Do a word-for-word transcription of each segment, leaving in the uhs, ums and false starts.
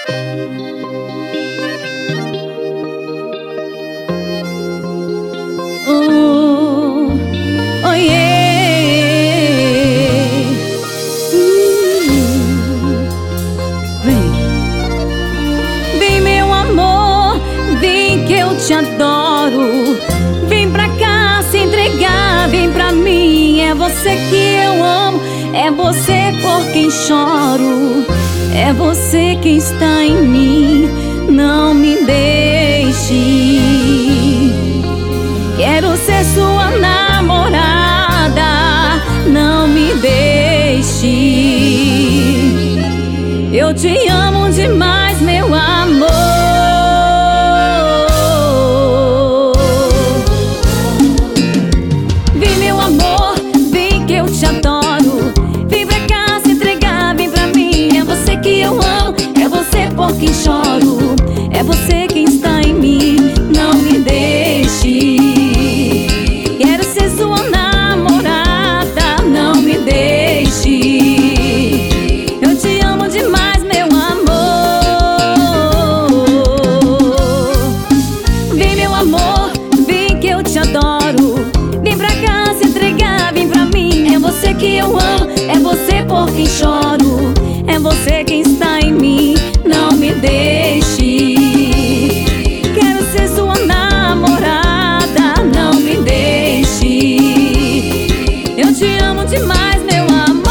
Oh, oh yeah. Hum. Vem, vem meu amor, vem que eu te adoro. Vem pra cá se entregar, vem pra mim. É você que eu amo, é você por quem choro, é você quem está em mim. Não me deixe. Quero ser sua namorada, não me deixe. Eu te amo demais, meu amor. Vem meu amor, vem que eu te adoro. Vem pra cá se entregar, vem pra mim. É você que eu amo, é você por quem choro, é você quem está em mim. Não me deixe. Quero ser sua namorada, não me deixe. Eu te amo demais, meu amor. Vem meu amor, vem que eu te adoro. Vem pra cá se entregar, vem pra mim. É você que eu amo, é você por quem choro, é você quem está em mim. Não me deixe. Quero ser sua namorada, não me deixe. Eu te amo demais, meu amor.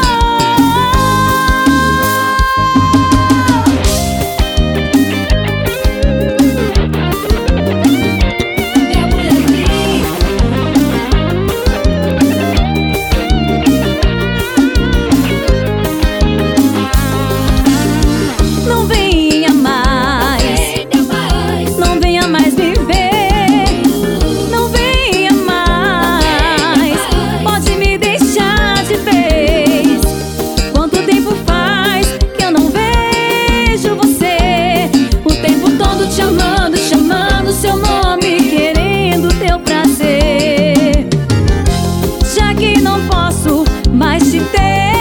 Não venha mais, não venha mais me ver. Não venha mais, pode me deixar de vez. Quanto tempo faz que eu não vejo você? O tempo todo te amando, chamando seu nome, querendo teu prazer. Já que não posso mais te ter,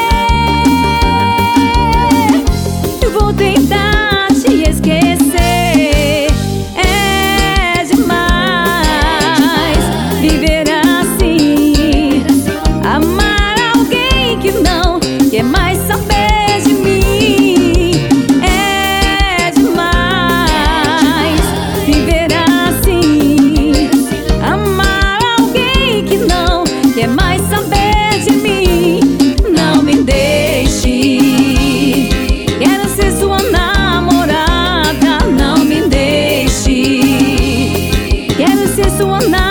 eu vou tentar te esquecer. É demais viver assim, amar alguém que não quer mais saber de mim. É demais viver assim, amar alguém que não quer mais saber de mim. Não me deixe. Quero ser sua namorada, não me deixe. Quero ser sua namorada.